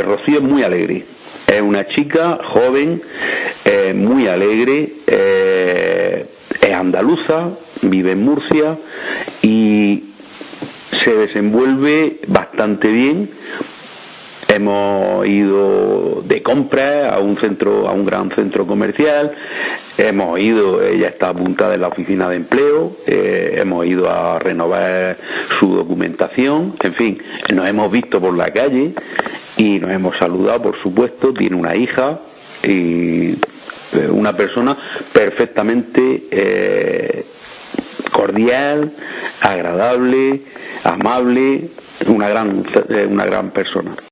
Rocío es muy alegre, es una chica joven, muy alegre, es andaluza, vive en Murcia y se desenvuelve bastante bien. Hemos ido de compras a un gran centro comercial, ella está apuntada en la oficina de empleo, hemos ido a renovar su documentación, en fin, nos hemos visto por la calle y nos hemos saludado, por supuesto. Tiene una hija y una persona perfectamente cordial, agradable, amable, una gran persona.